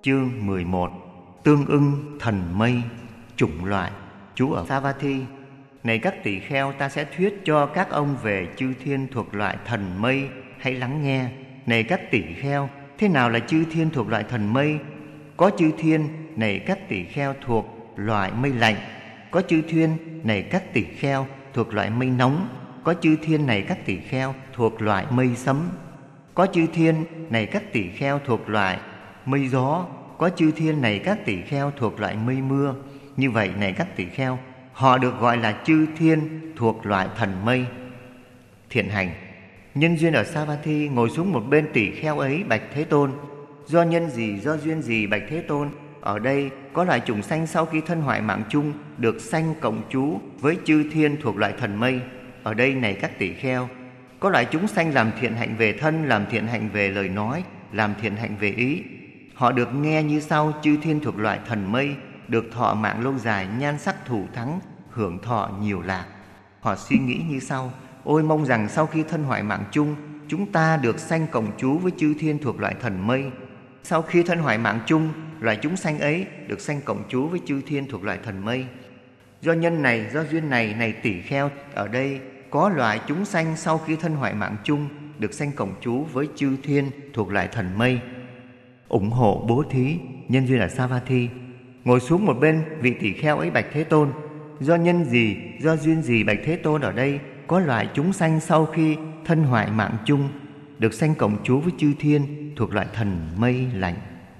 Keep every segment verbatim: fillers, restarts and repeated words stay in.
chương mười một. Tương ưng thần mây, chủng loại. Chú ở Savatthi. Này các tỳ kheo, ta sẽ thuyết cho các ông về chư thiên thuộc loại thần mây, hãy lắng nghe. Này các tỳ kheo, thế nào là chư thiên thuộc loại thần mây? Có chư thiên, này các tỳ kheo, thuộc loại mây lạnh. Có chư thiên, này các tỳ kheo, thuộc loại mây nóng. Có chư thiên, này các tỳ kheo, thuộc loại mây sấm. Có chư thiên, này các tỳ kheo, thuộc loại mây gió. Có chư thiên, này các tỳ kheo, thuộc loại mây mưa. Như vậy, này các tỳ kheo, họ được gọi là chư thiên thuộc loại thần mây. Thiện hành. Nhân duyên ở Savatthi, ngồi xuống một bên tỳ kheo ấy bạch Thế Tôn: do nhân gì, do duyên gì bạch Thế Tôn, ở đây có loại chủng sanh sau khi thân hoại mạng chung được sanh cộng trú với chư thiên thuộc loại thần mây. Ở đây, này các tỳ kheo, có loại chúng sanh làm thiện hạnh về thân, làm thiện hạnh về lời nói, làm thiện hạnh về ý. Họ được nghe như sau: chư thiên thuộc loại thần mây, được thọ mạng lâu dài, nhan sắc thủ thắng, hưởng thọ nhiều lạc. Họ suy nghĩ như sau: ôi mong rằng sau khi thân hoại mạng chung, chúng ta được sanh cộng trú với chư thiên thuộc loại thần mây. Sau khi thân hoại mạng chung, loại chúng sanh ấy được sanh cộng trú với chư thiên thuộc loại thần mây. Do nhân này, do duyên này, này tỳ kheo, ở đây có loại chúng sanh sau khi thân hoại mạng chung được sanh cộng trú với chư thiên thuộc loại thần mây. Ủng hộ bố thí. Nhân duyên ở Savatthi, ngồi xuống một bên vị tỳ kheo ấy bạch Thế Tôn: do nhân gì, do duyên gì bạch Thế Tôn, ở đây có loại chúng sanh sau khi thân hoại mạng chung được sanh cộng trú với chư thiên thuộc loại thần mây lạnh.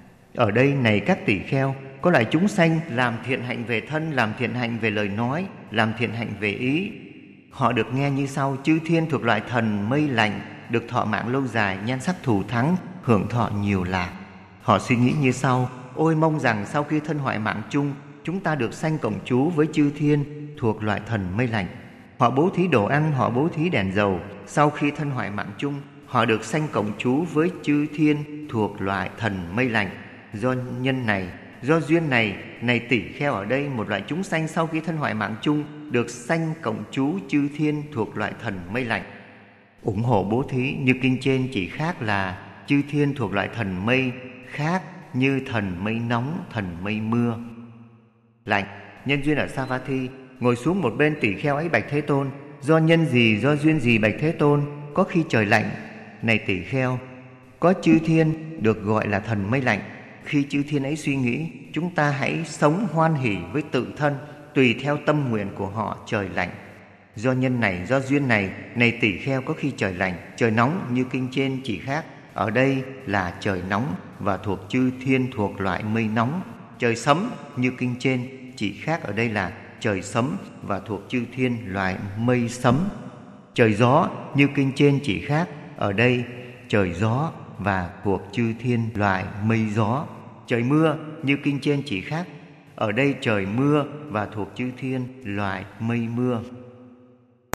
Ở đây, này các tỳ kheo, có loại chúng sanh làm thiện hạnh về thân, làm thiện hạnh về lời nói, làm thiện hạnh về ý. Họ được nghe như sau: chư thiên thuộc loại thần mây lạnh, được thọ mạng lâu dài, nhan sắc thù thắng, hưởng thọ nhiều lạc. Họ suy nghĩ như sau: ôi mong rằng sau khi thân hoại mạng chung, chúng ta được sanh cộng trú với chư thiên thuộc loại thần mây lạnh. Họ bố thí đồ ăn, họ bố thí đèn dầu. Sau khi thân hoại mạng chung, họ được sanh cộng trú với chư thiên thuộc loại thần mây lạnh. Do nhân này, do duyên này, này tỳ kheo, ở đây một loại chúng sanh sau khi thân hoại mạng chung được sanh cộng trú chư thiên thuộc loại thần mây lạnh. Ủng hộ bố thí. Như kinh trên chỉ khác là chư thiên thuộc loại thần mây, khác như thần mây nóng, thần mây mưa lạnh. Nhân duyên ở Savatthi, ngồi xuống một bên tỳ kheo ấy bạch Thế Tôn: do nhân gì, do duyên gì bạch Thế Tôn, có khi trời lạnh. Này tỳ kheo, có chư thiên được gọi là thần mây lạnh. Khi chư thiên ấy suy nghĩ, chúng ta hãy sống hoan hỉ với tự thân, tùy theo tâm nguyện của họ trời lạnh. Do nhân này, do duyên này, này tỳ kheo, có khi trời lạnh, trời nóng như kinh trên chỉ khác. Ở đây là trời nóng và thuộc chư thiên thuộc loại mây nóng. Trời sấm như kinh trên chỉ khác, ở đây là trời sấm và thuộc chư thiên loại mây sấm. Trời gió như kinh trên chỉ khác, ở đây trời gió và thuộc chư thiên loại mây gió. Trời mưa như kinh trên chỉ khác, ở đây trời mưa và thuộc chư thiên loại mây mưa.